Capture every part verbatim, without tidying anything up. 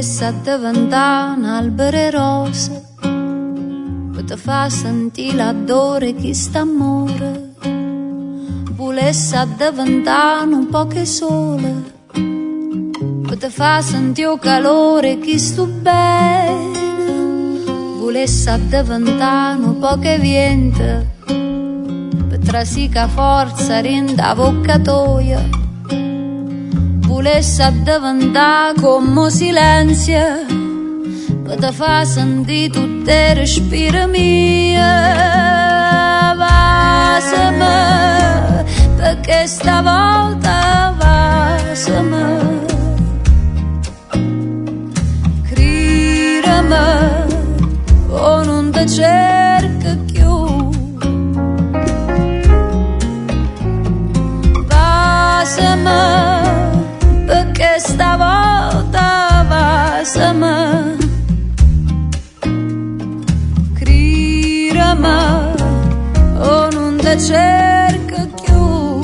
Volesse diventare un albero rosa per te fa sentire l'odore che sta amore. Volesse diventare un po' che sole per te fa sentire il calore che sto bene. Volesse diventare un po' che viente per trasica forza rinda vocatoia. Volesse diventare come silenzio per te fa sentire tutte le respire mie. Vasami, perché stavolta vasami. O non ti cerca più. Vasami, perché stavolta vasami. Crirami, o non ti cerca più.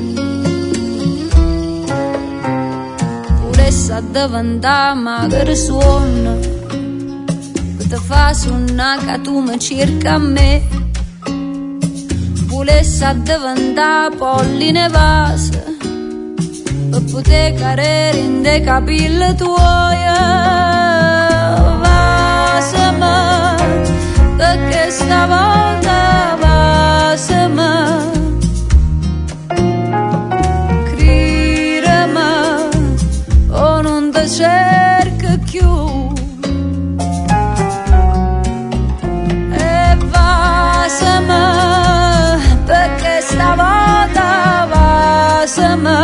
Volesse diventare magari suono te fa suonare che tu mi cerca a me. Volesse diventare polline vase per poter cadere in dei capelli tuoi. Vasami, perché stavolta vasami. Crirami, o non ti cerca più. Perché stavolta vasami.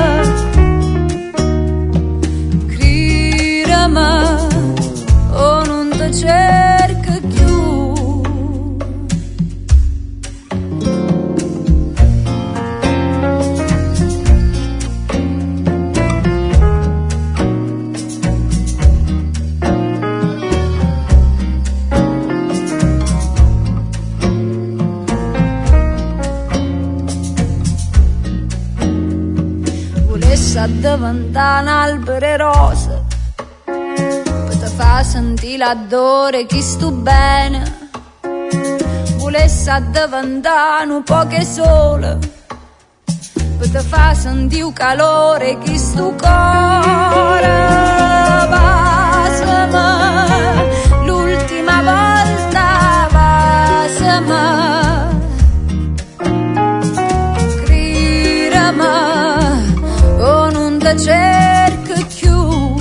Crirami, o non ti cerca più. Volesse diventare un albero rosa per te fa sentire l'odore che sto bene. Volesse diventare un po' che sole per te fa sentire il calore che sto cuore. Vasami, l'ultima volta vasami. Cerca più.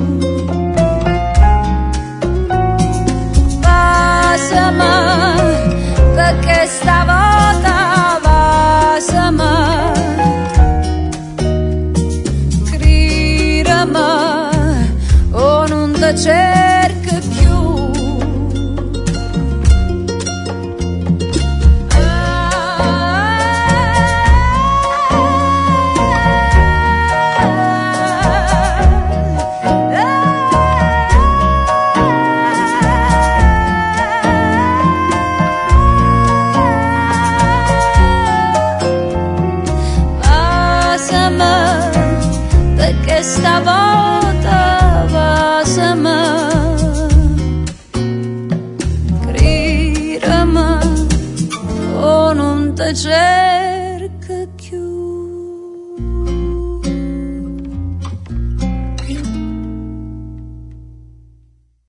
Vasami, perché stavolta vasami. Crirami, o non ti cerca più. Stavolta vasami. Crirami, o non ti cerca.